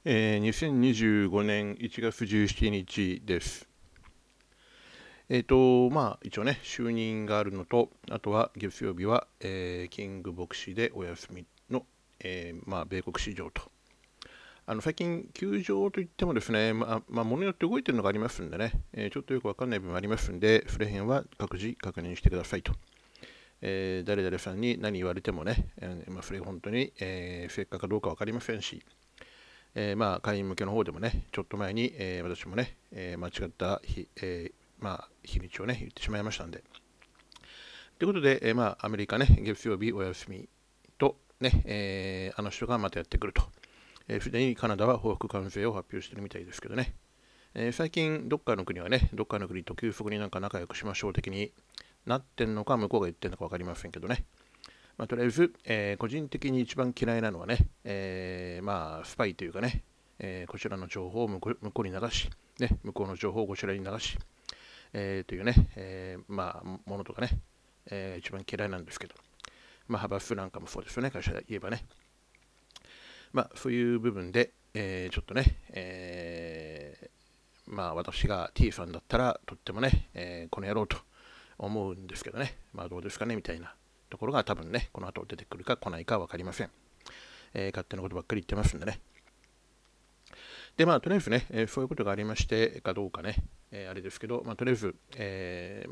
2025年1月17日です。一応ね、就任があるのと、あとは月曜日は、キング牧師でお休みの、米国市場と。最近、休場といってもですね、物によって動いてるのがありますんでね、ちょっとよくわかんない部分ありますんで、それ辺は各自確認してくださいと。誰々さんに何言われてもね、それが本当に、正確かどうか分かりませんし、会員向けの方でもね、ちょっと前に、私もね、間違った日にちをね、言ってしまいましたんで。ということで、アメリカね、月曜日お休みと、ね、あの人がまたやってくると。すでにカナダは報復関税を発表してるみたいですけどね。最近、どっかの国はね、どっかの国と急速になんか仲良くしましょう的になってんのか、向こうが言ってんのか分かりませんけどね。とりあえず、個人的に一番嫌いなのはね、スパイというかね、こちらの情報を向こうに流し、ね、向こうの情報をこちらに流し、というね、ものとかね、一番嫌いなんですけど、派閥なんかもそうですよね、会社で言えばね。そういう部分で、ちょっとね、私が T さんだったら、とってもね、この野郎と思うんですけどね、どうですかねみたいなところが多分ね、この後出てくるか来ないか分かりません。勝手なことばっかり言ってますんでね。で、とりあえずね、そういうことがありましてかどうかね、あれですけど、とりあえず、為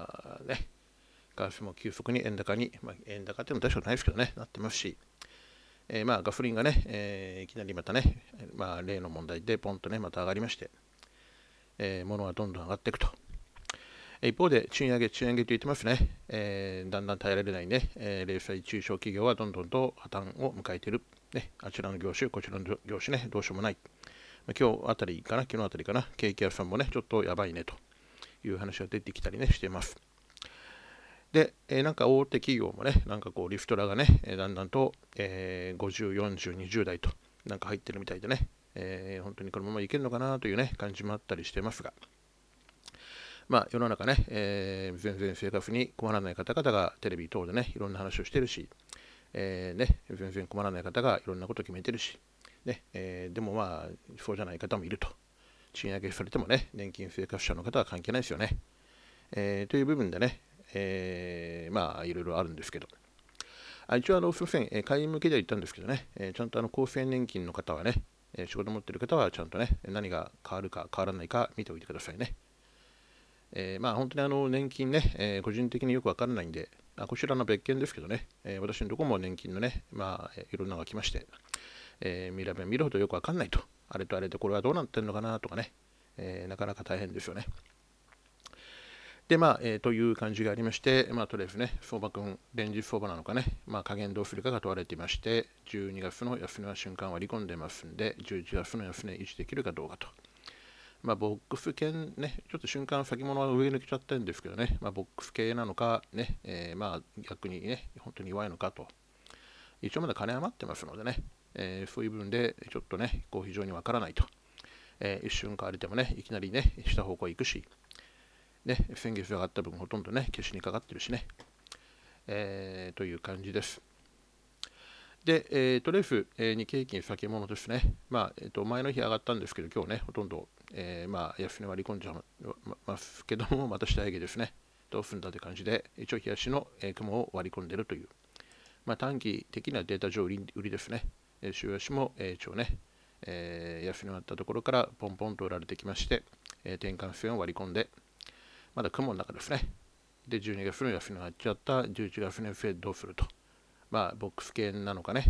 替も急速に円高に、円高っていうのは確かないですけどね、なってますし、ガソリンがね、いきなりまたね、例の問題でポンとね、また上がりまして、物はどんどん上がっていくと。一方で、賃上げと言ってますね。だんだん耐えられないね、零細中小企業はどんどんと破綻を迎えている。ね、あちらの業種、こちらの業種ね、どうしようもない。今日あたりかな、昨日あたりかな、ケーキ屋さんもね、ちょっとやばいねという話が出てきたりね、しています。で、なんか大手企業もね、なんかこうリフトラがね、だんだんと、50、40、20代となんか入ってるみたいでね、本当にこのままいけるのかなというね、感じもあったりしてますが、世の中ね、全然生活に困らない方々がテレビ等でね、いろんな話をしてるし、全然困らない方がいろんなことを決めてるし、ねでもそうじゃない方もいると。賃上げされてもね、年金生活者の方は関係ないですよね。という部分でね、いろいろあるんですけど、一応すいません、会員向けでは言ったんですけどね、ちゃんと厚生年金の方はね、仕事持ってる方はちゃんとね、何が変わるか変わらないか見ておいてくださいね。本当に年金ね、個人的によくわからないんで、こちらの別件ですけどね、私のところも年金のね、いろんなのが来まして、見れば見るほどよくわかんないと。あれとあれでこれはどうなってんのかなとかね、なかなか大変ですよね。で、という感じがありまして、とりあえずね、相場君、連日相場なのかね、加減どうするかが問われていまして、12月の安値は瞬間割り込んでますんで、11月の安値維持できるかどうかと。ボックス系ね、ちょっと瞬間先物は上抜けちゃってるんですけどね、ボックス系なのかね、逆にね、本当に弱いのかと。一応まだ金余ってますのでね、そういう部分でちょっとね、非常にわからないと。一瞬変われてもね、いきなりね、下方向行くし、ね、先月上がった分ほとんどね、消しにかかってるしね、という感じです。で、とりあえず、日経平均先物ですね。前の日上がったんですけど、今日ね、ほとんど、安値割り込んじゃいますけども、また下上げですね。どうすんだという感じで、一応、冷やしの、雲を割り込んでいるという、短期的なデータ上売りですね。週足も、一応ね、安値割ったところからポンポンと売られてきまして、転換線を割り込んで、まだ雲の中ですね。で、12月の安値割っちゃった11月の安値どうすると。ボックス系なのかね、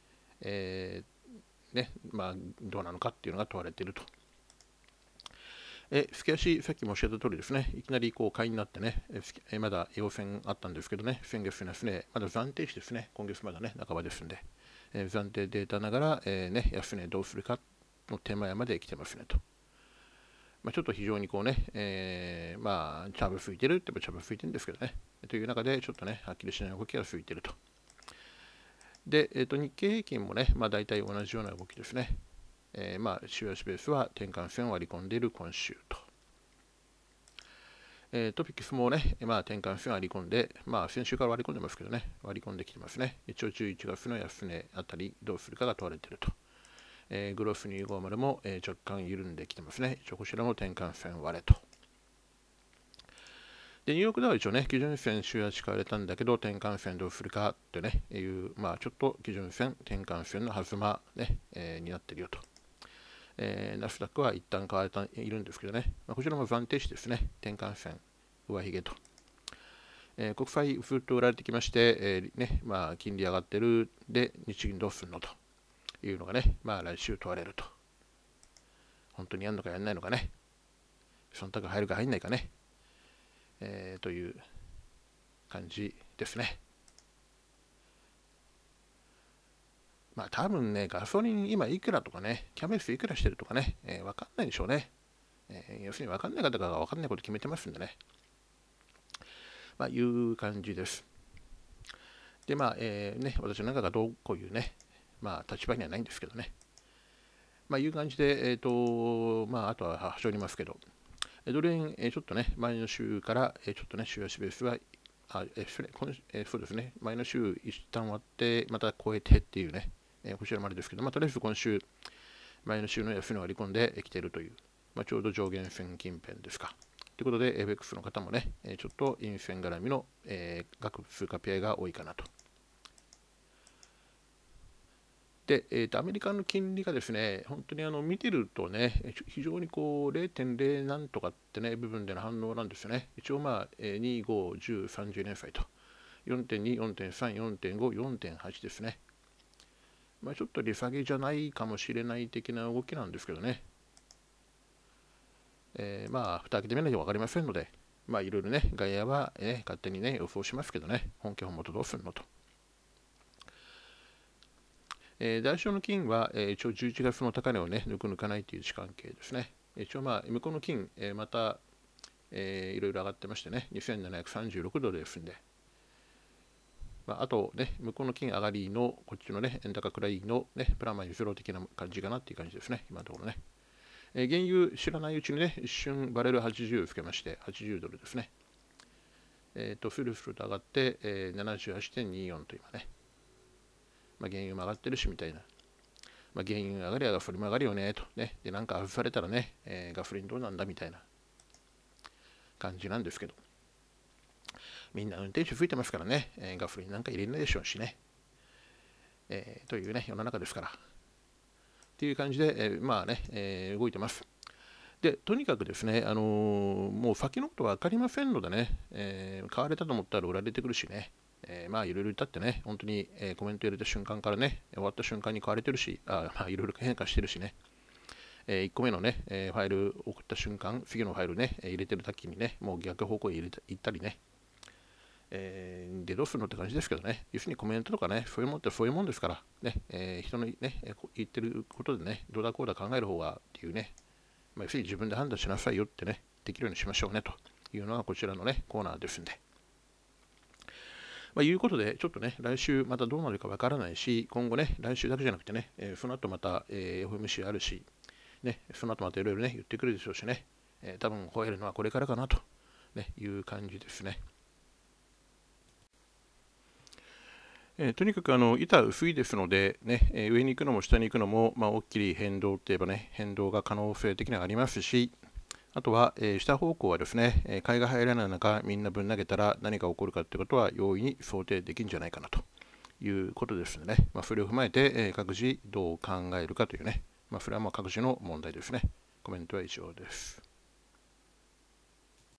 どうなのかっていうのが問われていると。月足、さっきもおっしゃった通りですね、いきなり買いになってね、まだ陽線あったんですけどね、先月の安値、まだ暫定値ですね、今月まだね、半ばですんで、暫定データながら、安値どうするかの手前まで来てますねと。ちょっと非常にチャブ吹いてるって言えばチャブ吹いてるんですけどね、という中でちょっとね、はっきりしない動きが吹いてると。で、日経平均もね、大体同じような動きですね。週足ベースは転換線を割り込んでいる今週と。トピックスもね、転換線を割り込んで、先週から割り込んでますけどね、割り込んできてますね。一応11月の安値あたりどうするかが問われていると。 グロフ250も、直感緩んできてますね。一応こちらも転換線割れと。で、ニューヨークダウは一応ね、基準線週足買われたんだけど、転換線どうするかってね、ちょっと基準線、転換線の狭間、ねになってるよと。ナスダックは一旦買われているんですけどね、こちらも暫定値ですね、転換線、上髭と。国債ずっと売られてきまして、金利上がってるで、日銀どうするのというのがね、来週問われると。本当にやるのかやらないのかね、忖度入るか入んないかね、という感じですね。多分ね、ガソリン今いくらとかね、キャベツいくらしてるとかね、分かんないでしょうね。要するに分かんない方が分かんないこと決めてますんでね。いう感じです。で、私なんかがこういうね、立場にはないんですけどね。いう感じで、あとは端折りますけど、ドル円、ちょっとね、前の週から、ちょっとね、週足ベースは、そうですね、前の週一旦割って、また超えてっていうね、こちらまでですけど、とりあえず今週、前の週の安値を割り込んできているという、ちょうど上限線近辺ですか。ということで、FX の方もね、ちょっと陰線絡みの、額通貨ペアが多いかなと。で、アメリカの金利がですね、本当に見てるとね、非常に0.0 なんとかってね、部分での反応なんですよね。一応2、5、10、30年債と、4.2、4.3、4.5、4.8 ですね。ちょっと利下げじゃないかもしれない的な動きなんですけどね。蓋開けてみないと分かりませんので、いろいろね、外野は、勝手にね、予想しますけどね、本家本元どうするのと。代償の金は、一応11月の高値をね、抜かないという時間系ですね。一応向こうの金、また、いろいろ上がってましてね、2736ドルですんで、あとね、向こうの金上がりの、こっちのね、円高くらいのね、プラマイゼロ的な感じかなっていう感じですね、今のところね。原油知らないうちにね、一瞬バレル80つけまして、80ドルですね。フルフルと上がって、78.24 と今ね、原油も上がってるしみたいな。原油上がりはガソリンも上がるよねとね。で、なんか外されたらね、ガソリンどうなんだみたいな感じなんですけど。みんな運転手吹いてますからね、ガソリンなんか入れないでしょうしね。というね、世の中ですから。っていう感じで、動いてます。で、とにかくですね、もう先のことが分かりませんのでね、買われたと思ったら売られてくるしね。いろいろ言ったってね、本当に、コメント入れた瞬間からね、終わった瞬間に買われてるし、いろいろ変化してるしね、1個目のね、ファイル送った瞬間、次のファイルね、入れてる時にね、もう逆方向へ行ったりね、で、どうするのって感じですけどね、要するにコメントとかね、そういうもんってそういうもんですから、ね、人のね、言ってることでね、どうだこうだ考える方がっていうね、要するに自分で判断しなさいよってね、できるようにしましょうねというのがこちらのね、コーナーですんで。いうことで、ちょっとね、来週またどうなるかわからないし、今後ね、来週だけじゃなくてね、その後また、FOMC あるし、ね、その後またいろいろね、言ってくるでしょうしね、多分吠えるのはこれからかなと、いう感じですね。とにかく板薄いですので、ね、上に行くのも下に行くのも、大きい変動といえばね、変動が可能性的にはありますし、あとは、下方向はですね、買いが入らない中、みんなぶん投げたら何が起こるかということは容易に想定できるんじゃないかなということですのでね、それを踏まえて、各自どう考えるかというね、それは各自の問題ですね。コメントは以上です。